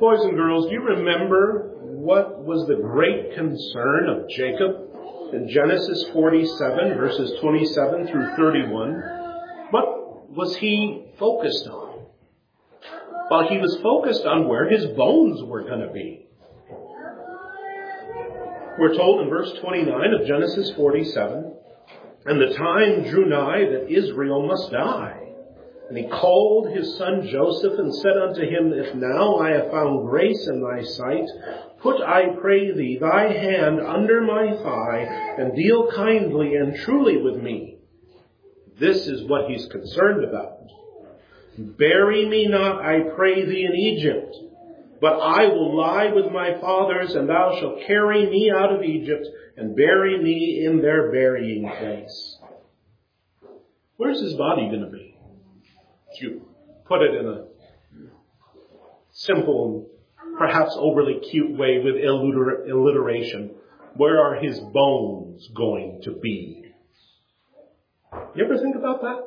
Boys and girls, do you remember what was the great concern of Jacob in Genesis 47, verses 27 through 31? What was he focused on? Well, he was focused on where his bones were going to be. We're told in verse 29 of Genesis 47, "And the time drew nigh that Israel must die. And he called his son Joseph and said unto him, If now I have found grace in thy sight, put, I pray thee, thy hand under my thigh, and deal kindly and truly with me." This is what he's concerned about. "Bury me not, I pray thee, in Egypt, but I will lie with my fathers, and thou shalt carry me out of Egypt, and bury me in their burying place." Where's his body going to be? If you put it in a simple, perhaps overly cute way with alliteration, where are his bones going to be? You ever think about that?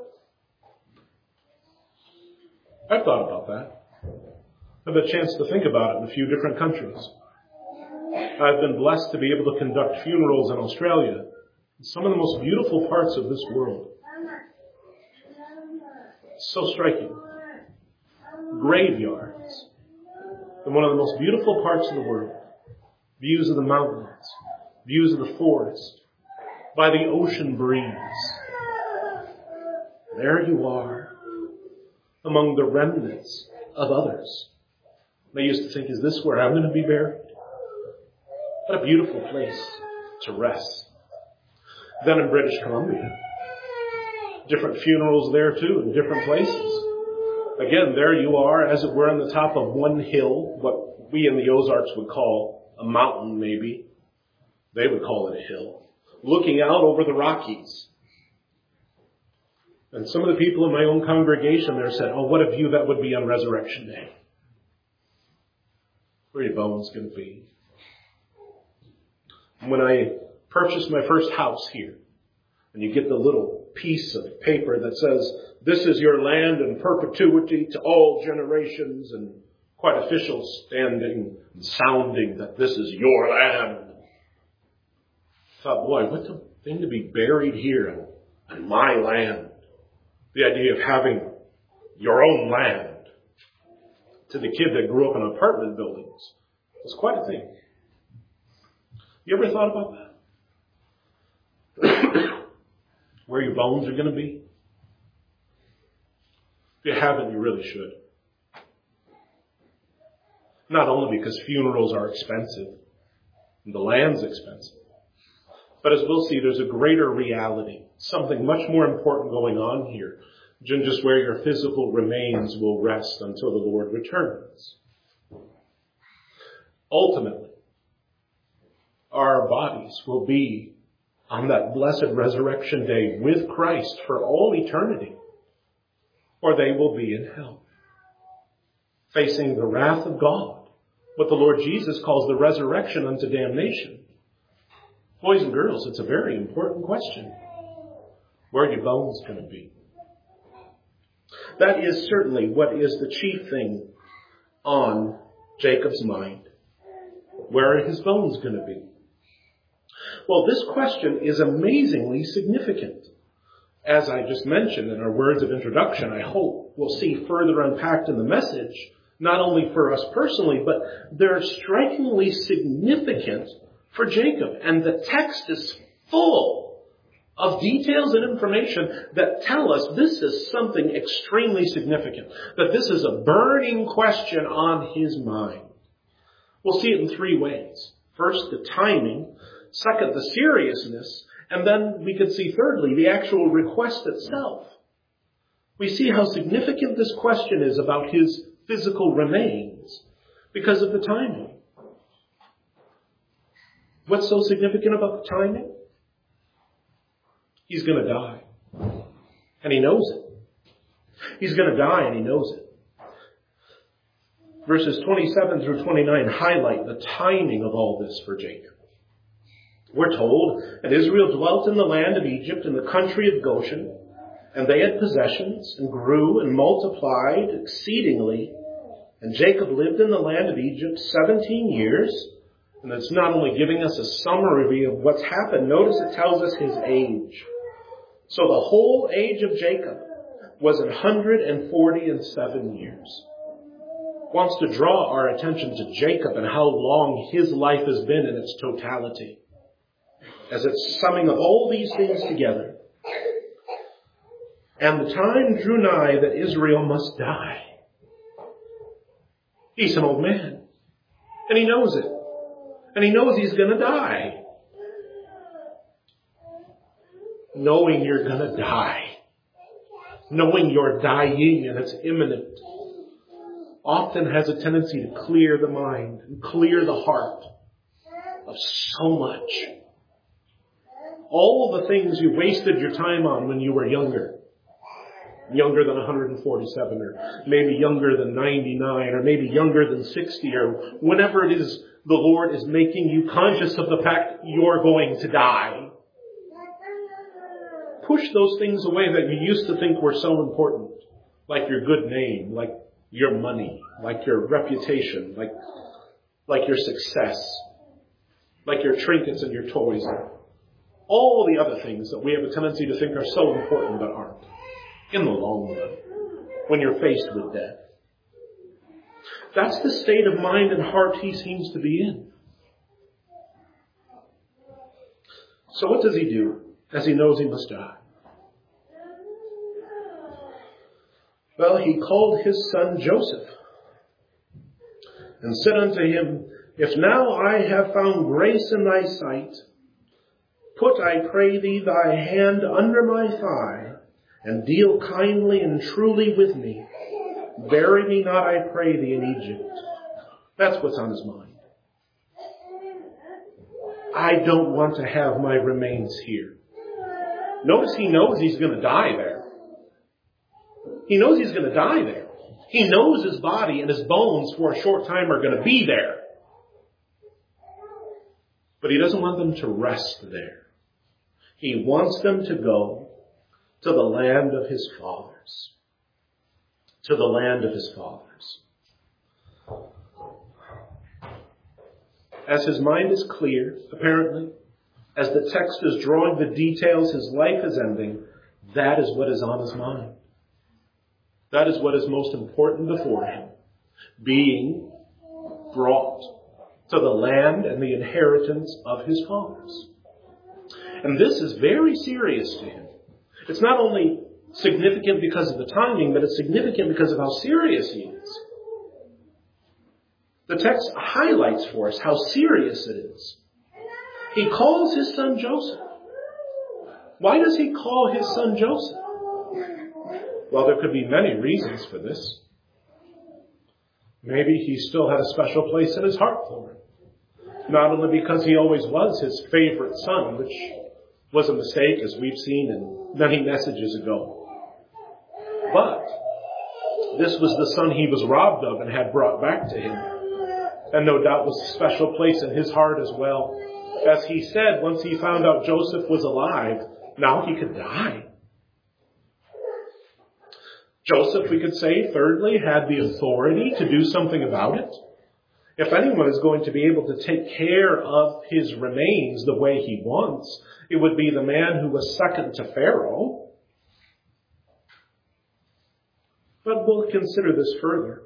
I've thought about that. I've had a chance to think about it in a few different countries. I've been blessed to be able to conduct funerals in Australia, some of the most beautiful parts of this world. So striking. Graveyards in one of the most beautiful parts of the world. Views of the mountains, views of the forest, by the ocean breeze. There you are, among the remnants of others. I used to think, is this where I'm going to be buried? What a beautiful place to rest. Then in British Columbia, different funerals there too, in different places. Again, there you are, as it were, on the top of one hill, what we in the Ozarks would call a mountain maybe. They would call it a hill. Looking out over the Rockies. And some of the people in my own congregation there said, "Oh, what a view that would be on Resurrection Day. Where are your bones going to be?" When I purchased my first house here, and you get the little piece of paper that says, "This is your land in perpetuity to all generations," and quite official standing and sounding that this is your land. I thought, boy, what a thing to be buried here on my land. The idea of having your own land. To the kid that grew up in apartment buildings, was quite a thing. You ever thought about that? Where your bones are going to be? If you haven't, you really should. Not only because funerals are expensive, and the land's expensive, but as we'll see, there's a greater reality, something much more important going on here than just where your physical remains will rest until the Lord returns. Ultimately, our bodies will be on that blessed resurrection day with Christ for all eternity, or they will be in hell, facing the wrath of God, what the Lord Jesus calls the resurrection unto damnation. Boys and girls, it's a very important question. Where are your bones going to be? That is certainly what is the chief thing on Jacob's mind. Where are his bones going to be? Well, this question is amazingly significant. As I just mentioned in our words of introduction, I hope we'll see further unpacked in the message, not only for us personally, but they're strikingly significant for Jacob. And the text is full of details and information that tell us this is something extremely significant, that this is a burning question on his mind. We'll see it in three ways. First, the timing. Second, the seriousness. And then we could see, thirdly, the actual request itself. We see how significant this question is about his physical remains because of the timing. What's so significant about the timing? He's going to die. And he knows it. He's going to die and he knows it. Verses 27 through 29 highlight the timing of all this for Jacob. We're told, "And Israel dwelt in the land of Egypt in the country of Goshen, and they had possessions and grew and multiplied exceedingly, And Jacob lived in the land of Egypt 17 years. And it's not only giving us a summary of what's happened. Notice it tells us his age. So the whole age of Jacob was 147 years. Wants to draw our attention to Jacob and how long his life has been in its totality. As it's summing up all these things together. And the time drew nigh that Israel must die. He's an old man. And he knows it. And he knows he's going to die. Knowing you're going to die. Knowing you're dying and it's imminent. Often has a tendency to clear the mind and clear the heart of so much. All of the things you wasted your time on when you were younger. Younger than 147 or maybe younger than 99 or maybe younger than 60 or whenever it is the Lord is making you conscious of the fact you're going to die. Push those things away that you used to think were so important. Like your good name, like your money, like your reputation, like your success, like your trinkets and your toys. All the other things that we have a tendency to think are so important but aren't. In the long run, when you're faced with death. That's the state of mind and heart he seems to be in. So what does he do as he knows he must die? Well, he called his son Joseph and said unto him, If now I have found grace in thy sight, put, I pray thee, thy hand under my thigh, and deal kindly and truly with me. Bury me not, I pray thee, in Egypt. That's what's on his mind. I don't want to have my remains here. Notice he knows he's going to die there. He knows he's going to die there. He knows his body and his bones for a short time are going to be there. But he doesn't want them to rest there. He wants them to go to the land of his fathers. To the land of his fathers. As his mind is clear, apparently, as the text is drawing the details, his life is ending, that is what is on his mind. That is what is most important before him. Being brought to the land and the inheritance of his fathers. And this is very serious to him. It's not only significant because of the timing, but it's significant because of how serious he is. The text highlights for us how serious it is. He calls his son Joseph. Why does he call his son Joseph? Well, there could be many reasons for this. Maybe he still had a special place in his heart for him. Not only because he always was his favorite son, which was a mistake, as we've seen in many messages ago. But this was the son he was robbed of and had brought back to him. And no doubt was a special place in his heart as well. As he said, once he found out Joseph was alive, now he could die. Joseph, we could say, thirdly, had the authority to do something about it. If anyone is going to be able to take care of his remains the way he wants, it would be the man who was second to Pharaoh. But we'll consider this further.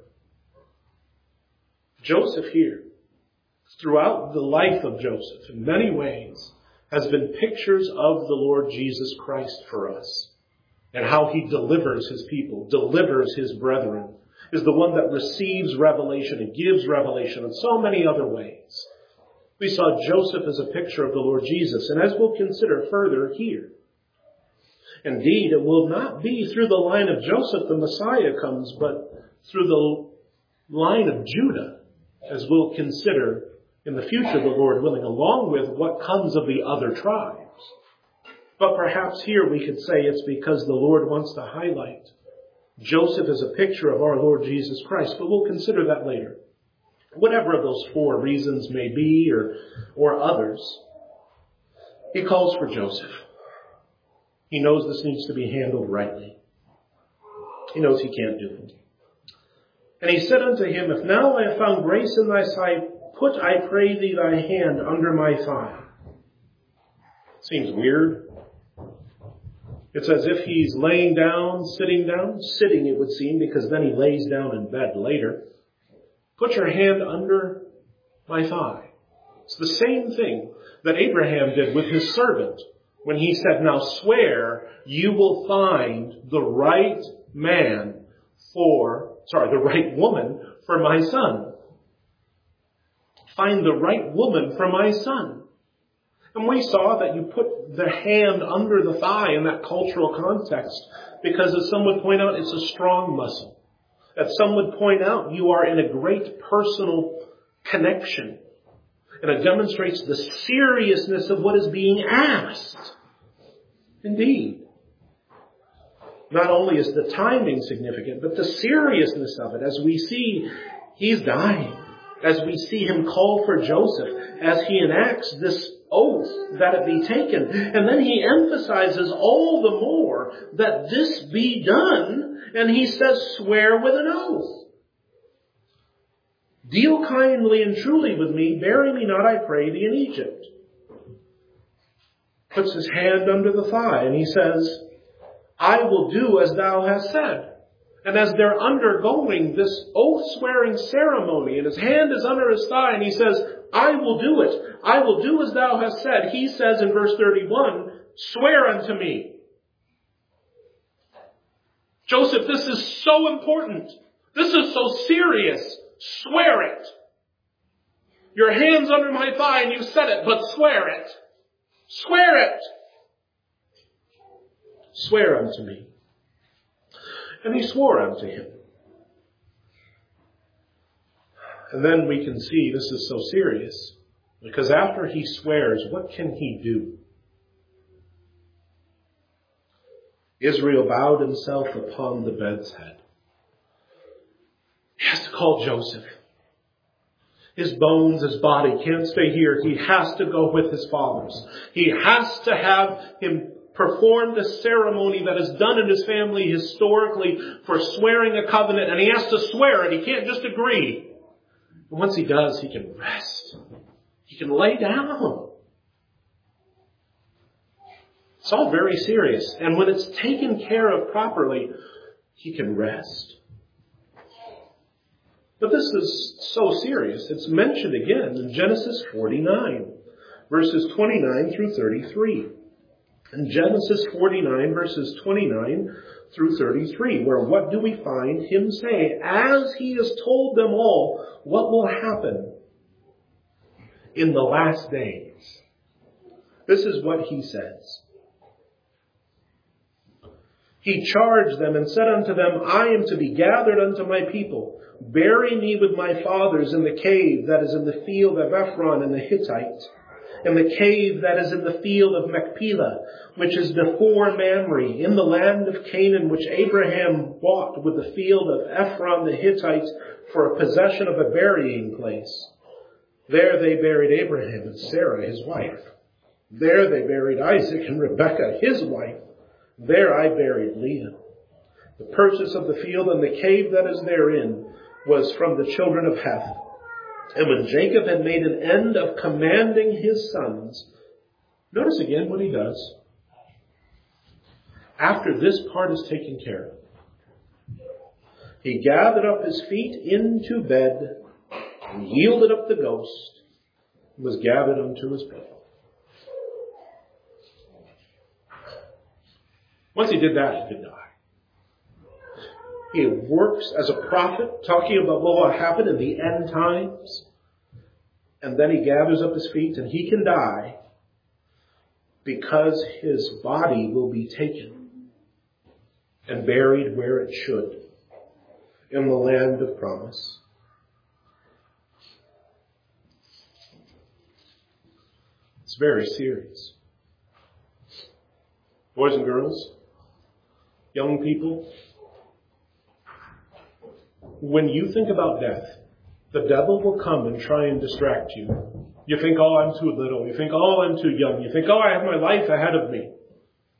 Joseph here, throughout the life of Joseph, in many ways, has been pictures of the Lord Jesus Christ for us. And how he delivers his people, delivers his brethren, is the one that receives revelation and gives revelation in so many other ways. We saw Joseph as a picture of the Lord Jesus, and as we'll consider further here. Indeed, it will not be through the line of Joseph the Messiah comes, but through the line of Judah, as we'll consider in the future, the Lord willing, along with what comes of the other tribes. But perhaps here we could say it's because the Lord wants to highlight Joseph as a picture of our Lord Jesus Christ, but we'll consider that later. Whatever of those four reasons may be, or others, he calls for Joseph. He knows this needs to be handled rightly. He knows he can't do it. And he said unto him, If now I have found grace in thy sight, put, I pray thee, thy hand under my thigh. Seems weird. It's as if he's laying down, sitting it would seem, because then he lays down in bed later. Put your hand under my thigh. It's the same thing that Abraham did with his servant when he said, Now swear you will find the right woman for my son. Find the right woman for my son. And we saw that you put the hand under the thigh in that cultural context because, as some would point out, it's a strong muscle. As some would point out, you are in a great personal connection. And it demonstrates the seriousness of what is being asked. Indeed. Not only is the timing significant, but the seriousness of it. As we see he's dying, as we see him call for Joseph, as he enacts this oath that it be taken. And then he emphasizes all the more that this be done, and he says, swear with an oath. Deal kindly and truly with me, bury me not, I pray thee, in Egypt. Puts his hand under the thigh, and he says, I will do as thou hast said. And as they're undergoing this oath-swearing ceremony, and his hand is under his thigh, and he says, I will do it. I will do as thou hast said. He says in verse 31, swear unto me. Joseph, this is so important. This is so serious. Swear it. Your hand's under my thigh and you said it, but swear it. Swear it. Swear unto me. And he swore unto him. And then we can see this is so serious, because after he swears, what can he do? Israel bowed himself upon the bed's head. He has to call Joseph. His bones, his body can't stay here. He has to go with his fathers. He has to have him perform the ceremony that is done in his family historically for swearing a covenant. And he has to swear it. He can't just agree. And once he does, he can rest. He can lay down. It's all very serious. And when it's taken care of properly, he can rest. But this is so serious. It's mentioned again in Genesis 49, verses 29 through 33. In Genesis 49, verses 29 through 33, where what do we find him say? As he has told them all what will happen in the last days. This is what he says. He charged them and said unto them, I am to be gathered unto my people. Bury me with my fathers in the cave that is in the field of Ephron and the Hittite, in the cave that is in the field of Machpelah, which is before Mamre, in the land of Canaan, which Abraham bought with the field of Ephron the Hittite for a possession of a burying place. There they buried Abraham and Sarah his wife. There they buried Isaac and Rebekah his wife. There I buried Leah. The purchase of the field and the cave that is therein was from the children of Heth. And when Jacob had made an end of commanding his sons, notice again what he does. After this part is taken care of, he gathered up his feet into bed and yielded up the ghost and was gathered unto his people. Once he did that, he could die. He works as a prophet, talking about what will happen in the end times. And then he gathers up his feet and he can die because his body will be taken and buried where it should, in the land of promise. It's very serious. Boys and girls, young people, when you think about death, the devil will come and try and distract you. You think, oh, I'm too little. You think, oh, I'm too young. You think, oh, I have my life ahead of me.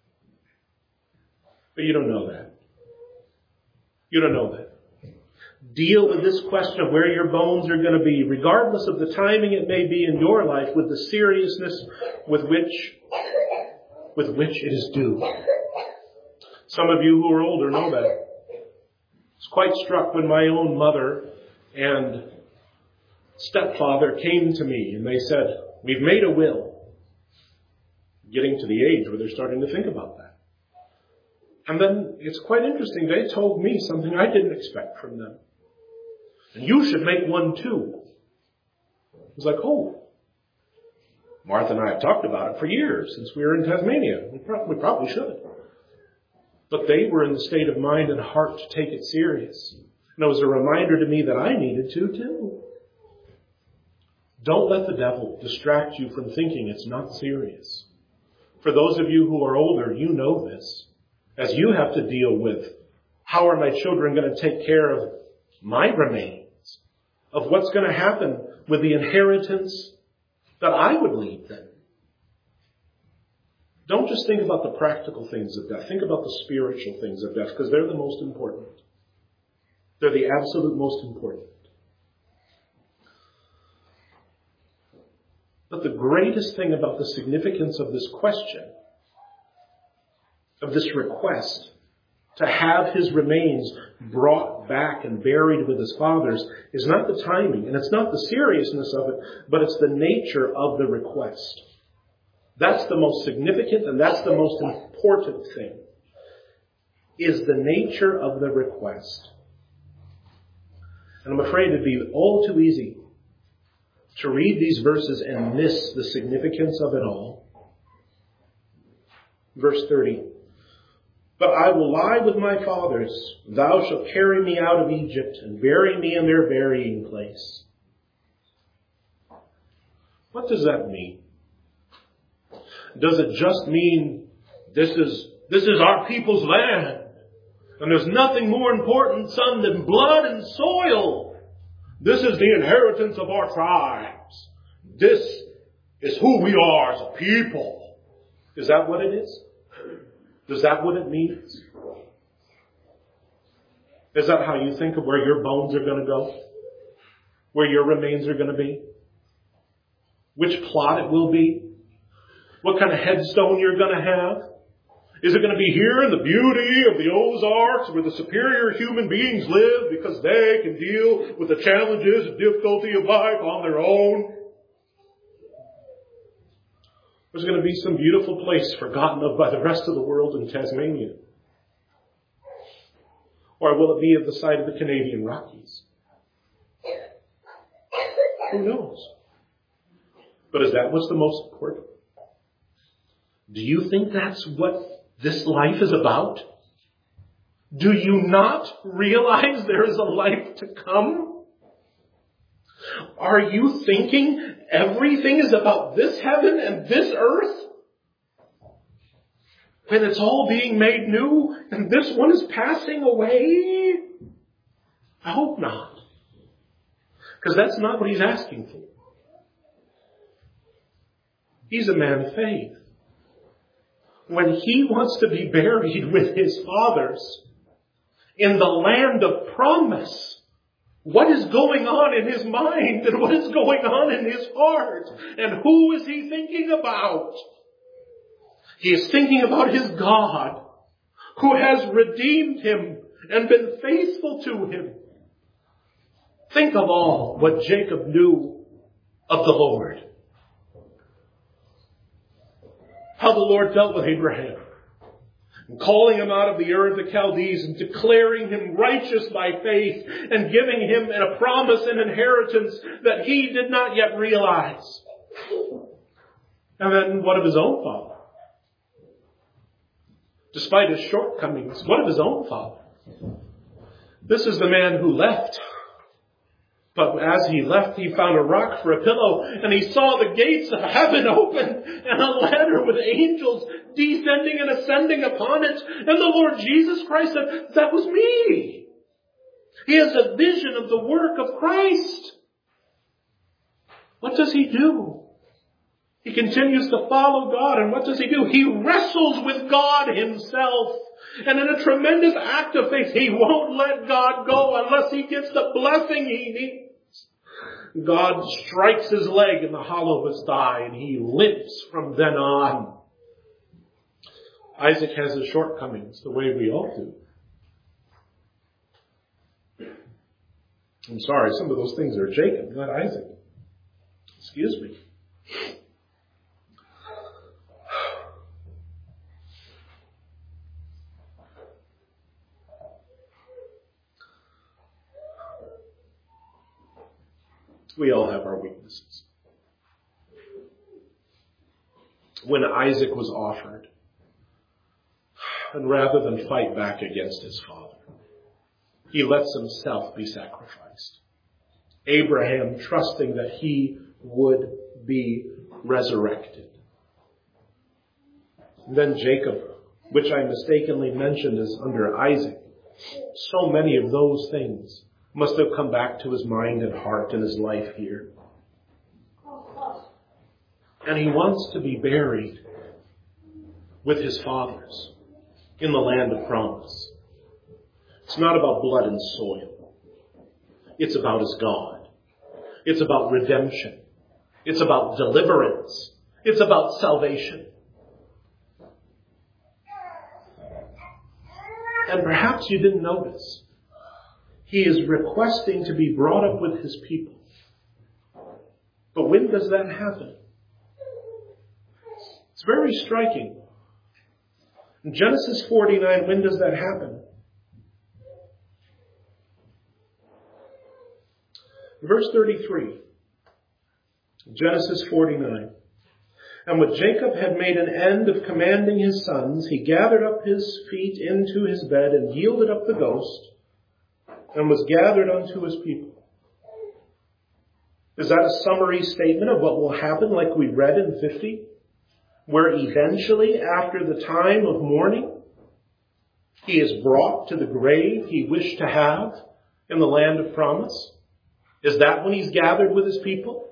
But you don't know that. You don't know that. deal with this question of where your bones are going to be, regardless of the timing it may be in your life, with the seriousness with which it is due. Some of you who are older know that. I was quite struck when my own mother and stepfather came to me and they said, "We've made a will." Getting to the age where they're starting to think about that. And then it's quite interesting. They told me something I didn't expect from them. "And you should make one too." I was like, "Oh." Martha and I have talked about it for years since we were in Tasmania. We probably should. But they were in the state of mind and heart to take it serious. And it was a reminder to me that I needed to too. Don't let the devil distract you from thinking it's not serious. For those of you who are older, you know this. As you have to deal with, how are my children going to take care of my remains? Of what's going to happen with the inheritance that I would leave them? Don't just think about the practical things of death. Think about the spiritual things of death, because they're the most important. They're the absolute most important. But the greatest thing about the significance of this question, of this request to have his remains brought back and buried with his father's, is not the timing, and it's not the seriousness of it, but it's the nature of the request. That's the most significant and that's the most important thing, is the nature of the request. And I'm afraid it'd be all too easy to read these verses and miss the significance of it all. Verse 30. "But I will lie with my fathers. Thou shalt carry me out of Egypt and bury me in their burying place." What does that mean? Does it just mean this is our people's land, and there's nothing more important, son, than blood and soil? This is the inheritance of our tribes. This is who we are as a people. Is that what it is? Is that what it means? Is that how you think of where your bones are going to go? Where your remains are going to be? Which plot it will be? What kind of headstone you're going to have? Is it going to be here in the beauty of the Ozarks where the superior human beings live because they can deal with the challenges and difficulty of life on their own? There's going to be some beautiful place forgotten of by the rest of the world in Tasmania. Or will it be at the side of the Canadian Rockies? Who knows? But is that what's the most important? Do you think that's what this life is about? Do you not realize there is a life to come? Are you thinking everything is about this heaven and this earth? When it's all being made new and this one is passing away? I hope not. Because that's not what he's asking for. He's a man of faith. When he wants to be buried with his fathers in the land of promise, what is going on in his mind and what is going on in his heart? And who is he thinking about? He is thinking about his God, who has redeemed him and been faithful to him. Think of all what Jacob knew of the Lord. How the Lord dealt with Abraham, and calling him out of the Ur of the Chaldees and declaring him righteous by faith and giving him a promise and inheritance that he did not yet realize. And then what of his own father? Despite his shortcomings, what of his own father? This is the man who left. But as he left, he found a rock for a pillow, and he saw the gates of heaven open and a ladder with angels descending and ascending upon it. And the Lord Jesus Christ said, "That was me." He has a vision of the work of Christ. What does he do? He continues to follow God, and what does he do? He wrestles with God himself. And in a tremendous act of faith, he won't let God go unless he gets the blessing he needs. God strikes his leg in the hollow of his thigh, and he limps from then on. Isaac has his shortcomings, the way we all do. I'm sorry, some of those things are Jacob, not Isaac. Excuse me. We all have our weaknesses. When Isaac was offered, and rather than fight back against his father, he lets himself be sacrificed. Abraham trusting that he would be resurrected. Then Jacob, which I mistakenly mentioned is under Isaac. So many of those things must have come back to his mind and heart in his life here. And he wants to be buried with his fathers in the land of promise. It's not about blood and soil. It's about his God. It's about redemption. It's about deliverance. It's about salvation. And perhaps you didn't notice, he is requesting to be brought up with his people. But when does that happen? It's very striking. In Genesis 49, when does that happen? Verse 33. Genesis 49. And when Jacob had made an end of commanding his sons, he gathered up his feet into his bed and yielded up the ghost, and was gathered unto his people. Is that a summary statement of what will happen like we read in 50? Where eventually, after the time of mourning, he is brought to the grave he wished to have in the land of promise? Is that when he's gathered with his people?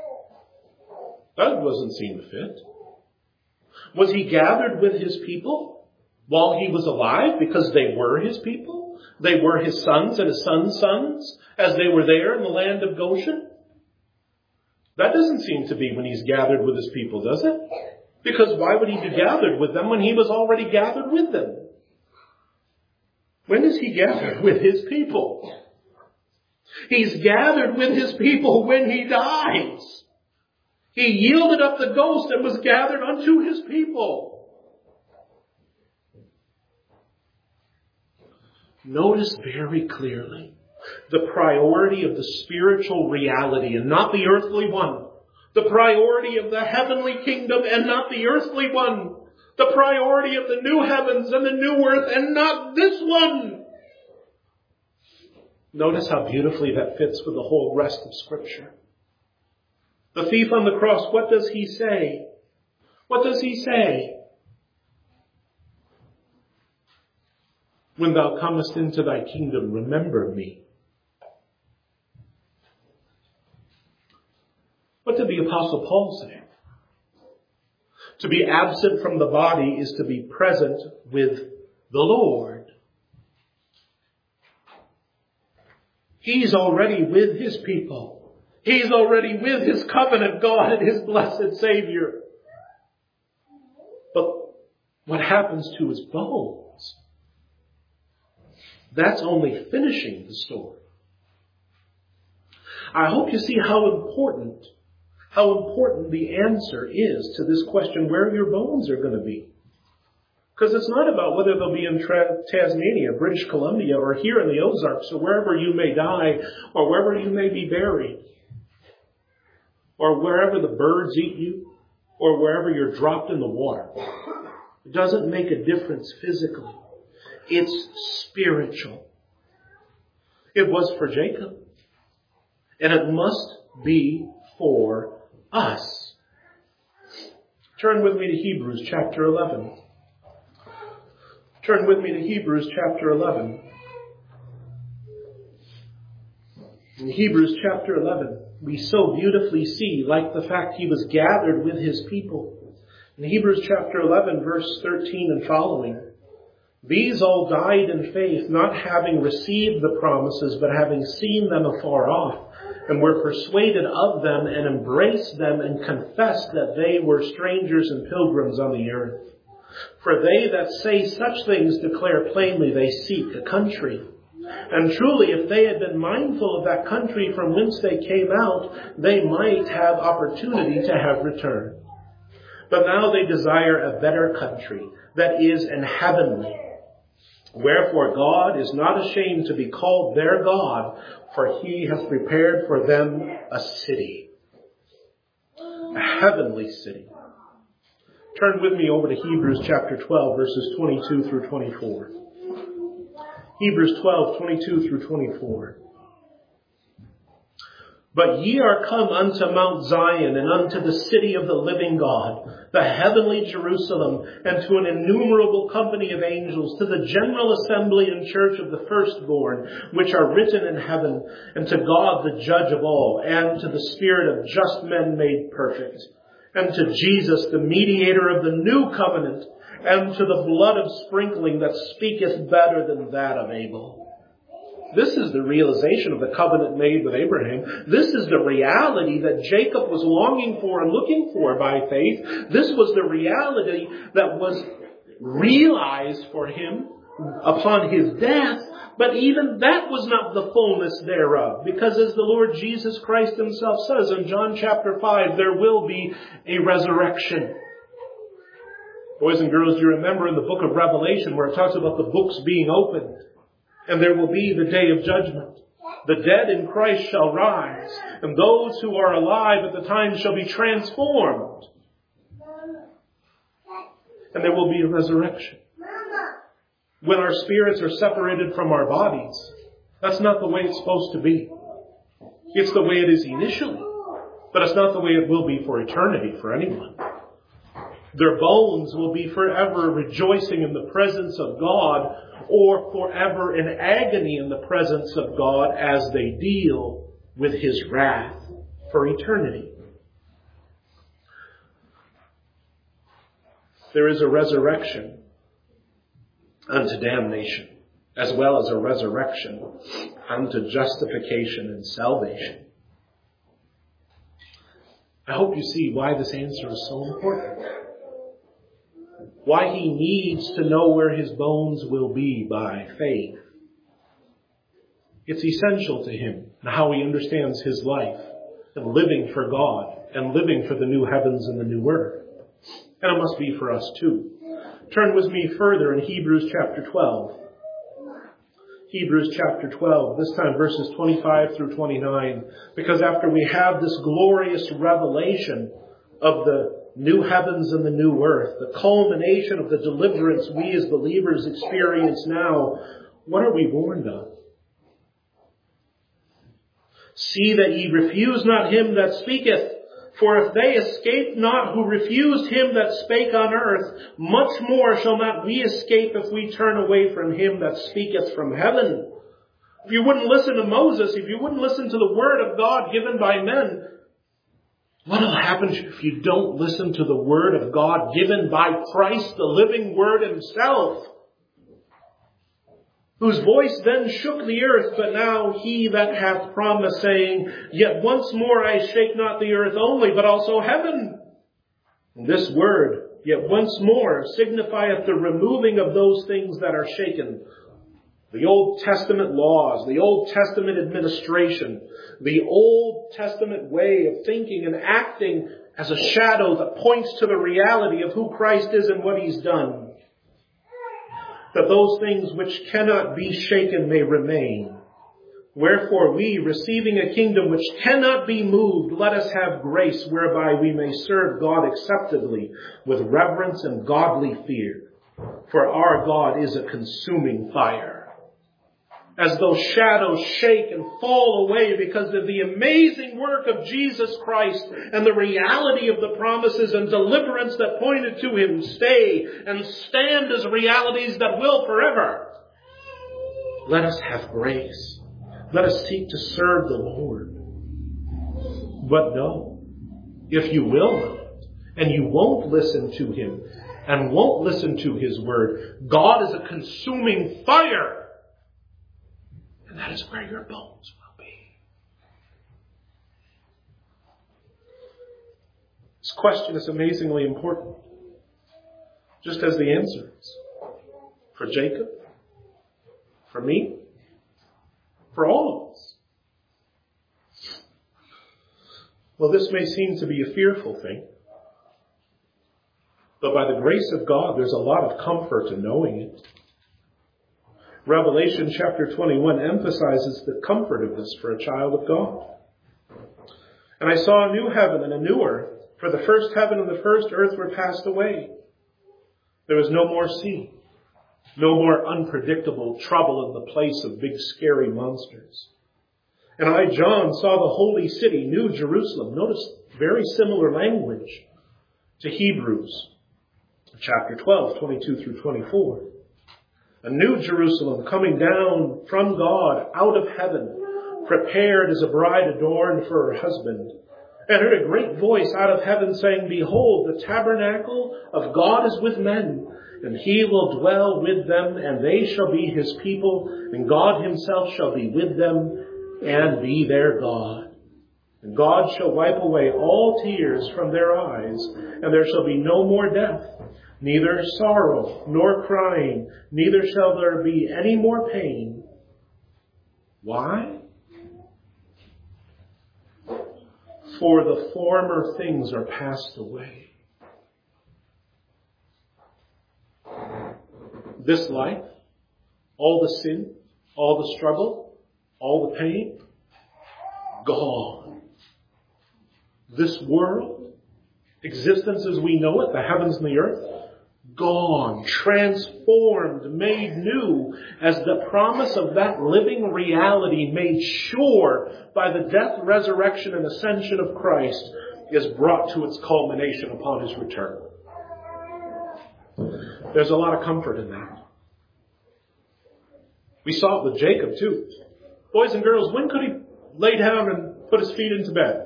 That doesn't seem to fit. Was he gathered with his people while he was alive because they were his people? They were his sons and his sons' sons as they were there in the land of Goshen? That doesn't seem to be when he's gathered with his people, does it? Because why would he be gathered with them when he was already gathered with them? When is he gathered with his people? He's gathered with his people when he dies. He yielded up the ghost and was gathered unto his people. Notice very clearly the priority of the spiritual reality and not the earthly one. The priority of the heavenly kingdom and not the earthly one. The priority of the new heavens and the new earth and not this one. Notice how beautifully that fits with the whole rest of Scripture. The thief on the cross, what does he say? What does he say? When thou comest into thy kingdom, remember me. What did the Apostle Paul say? To be absent from the body is to be present with the Lord. He's already with his people. He's already with his covenant God and his blessed Savior. But what happens to his bones? That's only finishing the story. I hope you see how important the answer is to this question, where your bones are going to be. Because it's not about whether they'll be in Tasmania, British Columbia, or here in the Ozarks, or wherever you may die, or wherever you may be buried, or wherever the birds eat you, or wherever you're dropped in the water. It doesn't make a difference physically. It's spiritual. It was for Jacob. And it must be for us. Turn with me to Hebrews chapter 11. Turn with me to Hebrews chapter 11. In Hebrews chapter 11, we so beautifully see, like the fact he was gathered with his people. In Hebrews chapter 11, verse 13 and following, these all died in faith, not having received the promises, but having seen them afar off, and were persuaded of them, and embraced them, and confessed that they were strangers and pilgrims on the earth. For they that say such things declare plainly they seek a country. And truly, if they had been mindful of that country from whence they came out, they might have opportunity to have returned. But now they desire a better country, that is, an heavenly. Wherefore God is not ashamed to be called their God, for he has prepared for them a city. A heavenly city. Turn with me over to Hebrews chapter 12, verses 22 through 24. Hebrews 12, 22 through 24. But ye are come unto Mount Zion, and unto the city of the living God, the heavenly Jerusalem, and to an innumerable company of angels, to the general assembly and church of the firstborn, which are written in heaven, and to God the judge of all, and to the spirit of just men made perfect, and to Jesus the mediator of the new covenant, and to the blood of sprinkling that speaketh better than that of Abel. This is the realization of the covenant made with Abraham. This is the reality that Jacob was longing for and looking for by faith. This was the reality that was realized for him upon his death. But even that was not the fullness thereof. Because as the Lord Jesus Christ himself says in John chapter 5, there will be a resurrection. Boys and girls, do you remember in the book of Revelation where it talks about the books being opened? And there will be the day of judgment. The dead in Christ shall rise, and those who are alive at the time shall be transformed. And there will be a resurrection. When our spirits are separated from our bodies, that's not the way it's supposed to be. It's the way it is initially, but it's not the way it will be for eternity for anyone. Their bones will be forever rejoicing in the presence of God, or forever in agony in the presence of God as they deal with his wrath for eternity. There is a resurrection unto damnation, as well as a resurrection unto justification and salvation. I hope you see why this answer is so important. Why he needs to know where his bones will be by faith. It's essential to him and how he understands his life and living for God and living for the new heavens and the new earth. And it must be for us too. Turn with me further in Hebrews chapter 12. Hebrews chapter 12, this time verses 25 through 29. Because after we have this glorious revelation of the new heavens and the new earth, the culmination of the deliverance we as believers experience now, what are we warned of? See that ye refuse not him that speaketh. For if they escaped not who refused him that spake on earth, much more shall not we escape if we turn away from him that speaketh from heaven. If you wouldn't listen to Moses, if you wouldn't listen to the word of God given by men, what will happen if you don't listen to the word of God given by Christ, the living word himself? Whose voice then shook the earth, but now he that hath promised, saying, Yet once more I shake not the earth only, but also heaven. And this word, yet once more, signifieth the removing of those things that are shaken. The Old Testament laws, the Old Testament administration, the Old Testament way of thinking and acting as a shadow that points to the reality of who Christ is and what he's done. That those things which cannot be shaken may remain. Wherefore we, receiving a kingdom which cannot be moved, let us have grace whereby we may serve God acceptably with reverence and godly fear. For our God is a consuming fire. As those shadows shake and fall away because of the amazing work of Jesus Christ and the reality of the promises and deliverance that pointed to him stay and stand as realities that will forever. Let us have grace. Let us seek to serve the Lord. But no, if you will not, and you won't listen to Him, and won't listen to His word, God is a consuming fire. And that is where your bones will be. This question is amazingly important, just as the answer is. For Jacob, for me, for all of us. Well, this may seem to be a fearful thing, but by the grace of God, there's a lot of comfort in knowing it. Revelation chapter 21 emphasizes the comfort of this for a child of God. And I saw a new heaven and a new earth, for the first heaven and the first earth were passed away. There was no more sea, no more unpredictable trouble in the place of big scary monsters. And I, John, saw the holy city, New Jerusalem. Notice very similar language to Hebrews chapter 12, 22 through 24. A New Jerusalem coming down from God out of heaven, prepared as a bride adorned for her husband. And I heard a great voice out of heaven saying, Behold, the tabernacle of God is with men, and He will dwell with them, and they shall be His people, and God Himself shall be with them, and be their God. And God shall wipe away all tears from their eyes, and there shall be no more death, neither sorrow nor crying, neither shall there be any more pain. Why? For the former things are passed away. This life, all the sin, all the struggle, all the pain, gone. This world, existence as we know it, the heavens and the earth, gone, transformed, made new, as the promise of that living reality made sure by the death, resurrection, and ascension of Christ is brought to its culmination upon His return. There's a lot of comfort in that. We saw it with Jacob too. Boys and girls, when could he lay down and put his feet into bed?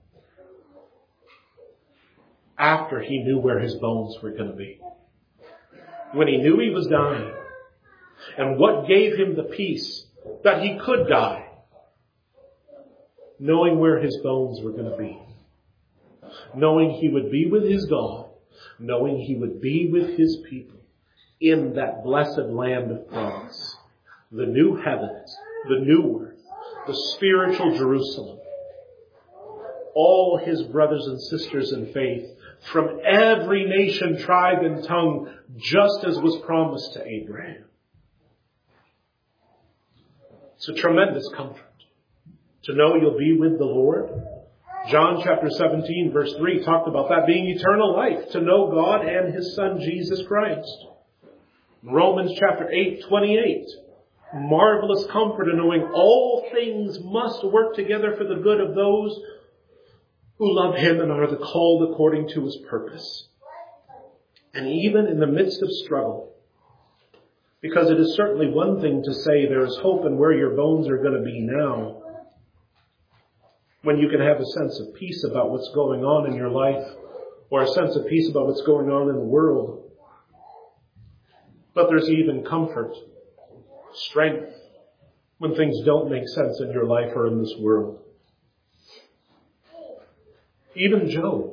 After he knew where his bones were going to be. When he knew he was dying. And what gave him the peace that he could die? Knowing where his bones were going to be. Knowing he would be with his God. Knowing he would be with his people. In that blessed land of promise. The new heavens. The new earth. The spiritual Jerusalem. All his brothers and sisters in faith. From every nation, tribe, and tongue, just as was promised to Abraham. It's a tremendous comfort to know you'll be with the Lord. John chapter 17, verse 3 talked about that being eternal life, to know God and His Son, Jesus Christ. Romans chapter 8, 28. Marvelous comfort in knowing all things must work together for the good of those who love Him and are the called according to His purpose. And even in the midst of struggle, because it is certainly one thing to say there is hope in where your bones are going to be now, when you can have a sense of peace about what's going on in your life, or a sense of peace about what's going on in the world. But there's even comfort, strength, when things don't make sense in your life or in this world. Even Job,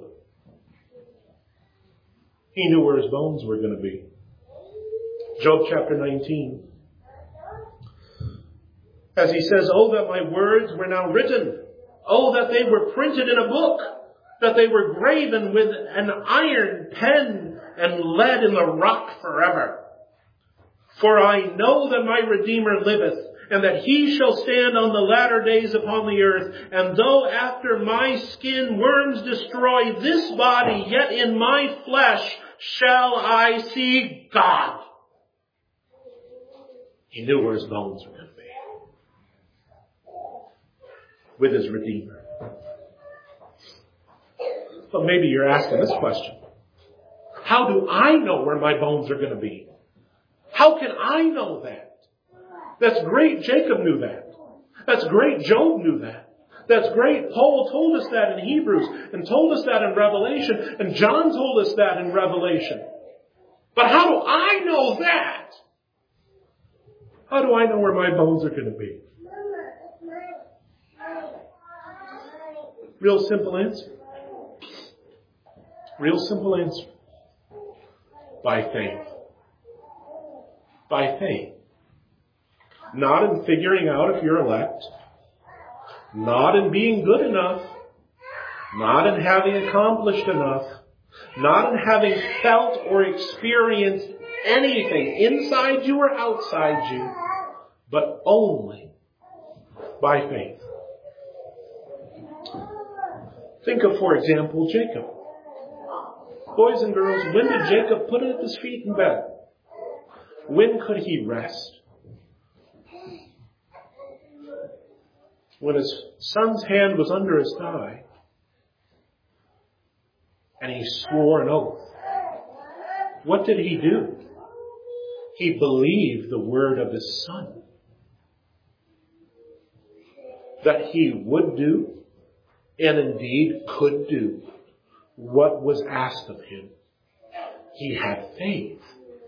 he knew where his bones were going to be. Job chapter 19. As he says, Oh, that my words were now written. Oh, that they were printed in a book. That they were graven with an iron pen and lead in the rock forever. For I know that my Redeemer liveth, and that He shall stand on the latter days upon the earth. And though after my skin worms destroy this body, yet in my flesh shall I see God. He knew where his bones were going to be. With his Redeemer. But maybe you're asking this question. How do I know where my bones are going to be? How can I know that? That's great. Jacob knew that. That's great. Job knew that. That's great. Paul told us that in Hebrews and told us that in Revelation, and John told us that in Revelation. But how do I know that? How do I know where my bones are going to be? Real simple answer. Real simple answer. By faith. By faith. Not in figuring out if you're elect. Not in being good enough. Not in having accomplished enough. Not in having felt or experienced anything inside you or outside you. But only by faith. Think of, for example, Jacob. Boys and girls, when did Jacob put it at his feet in bed? When could he rest? When his son's hand was under his thigh and he swore an oath. What did he do? He believed the word of his son. That he would do and indeed could do what was asked of him. He had faith.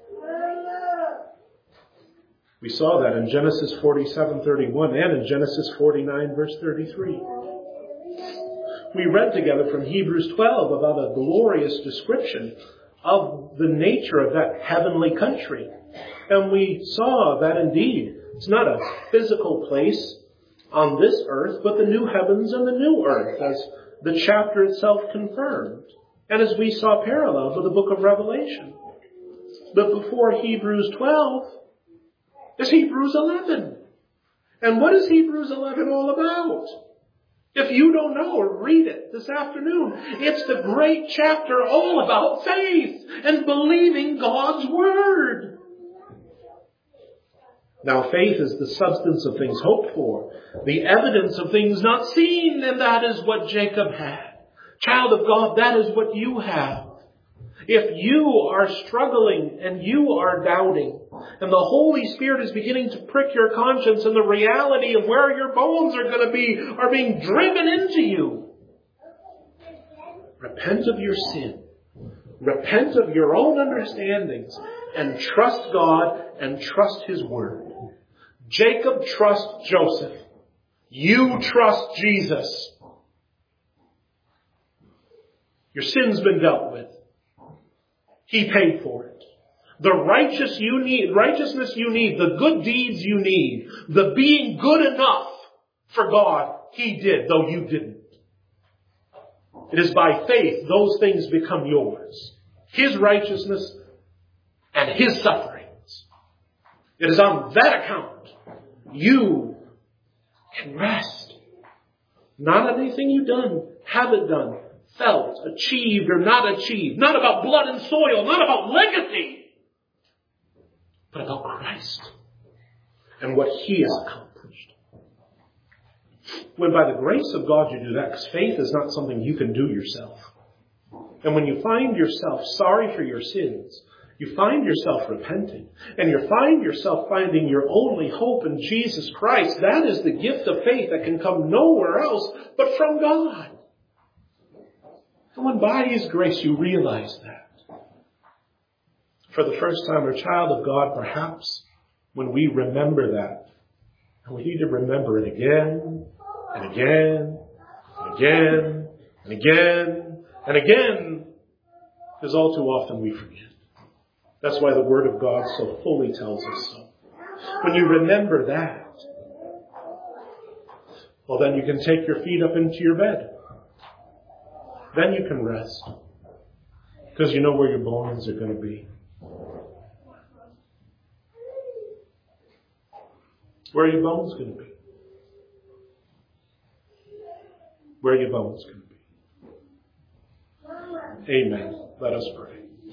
We saw that in Genesis 47:31 and in Genesis 49 verse 33. We read together from Hebrews 12 about a glorious description of the nature of that heavenly country. And we saw that indeed it's not a physical place on this earth, but the new heavens and the new earth, as the chapter itself confirmed. And as we saw parallel to the book of Revelation. But before Hebrews 12 is Hebrews 11. And what is Hebrews 11 all about? If you don't know, read it this afternoon. It's the great chapter all about faith and believing God's word. Now faith is the substance of things hoped for, the evidence of things not seen, and that is what Jacob had. Child of God, that is what you have. If you are struggling and you are doubting, and the Holy Spirit is beginning to prick your conscience and the reality of where your bones are going to be are being driven into you, repent of your sin. Repent of your own understandings and trust God and trust His Word. Jacob trusts Joseph. You trust Jesus. Your sin's been dealt with. He paid for it. The righteousness you need, the good deeds you need, the being good enough for God, He did, though you didn't. It is by faith those things become yours. His righteousness and His sufferings. It is on that account you can rest. Not on anything you've done, haven't done, felt, achieved or not achieved. Not about blood and soil, not about legacy, but about Christ and what He has accomplished. When by the grace of God you do that, because faith is not something you can do yourself. And when you find yourself sorry for your sins, you find yourself repenting, and you find yourself finding your only hope in Jesus Christ, that is the gift of faith that can come nowhere else but from God. And when by His grace you realize that, for the first time, a child of God, perhaps when we remember that, and we need to remember it again and again and again and again and again, because all too often we forget. That's why the Word of God so fully tells us so. When you remember that, well, then you can take your feet up into your bed. Then you can rest. Because you know where your bones are going to be. Where are your bones going to be? Where are your bones going to be? Amen. Let us pray.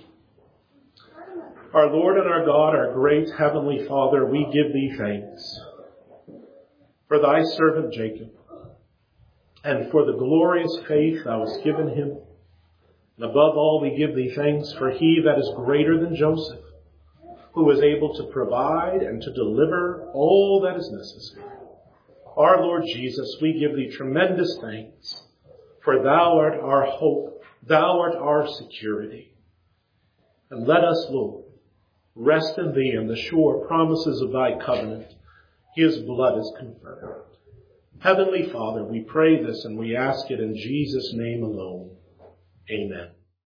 Our Lord and our God, our great Heavenly Father, we give Thee thanks for Thy servant Jacob and for the glorious faith Thou hast given him. And above all, we give Thee thanks for He that is greater than Joseph, who is able to provide and to deliver all that is necessary. Our Lord Jesus, we give thee tremendous thanks, for thou art our hope, thou art our security. And let us, Lord, rest in thee and the sure promises of thy covenant. His blood is confirmed. Heavenly Father, we pray this and we ask it in Jesus' name alone. Amen.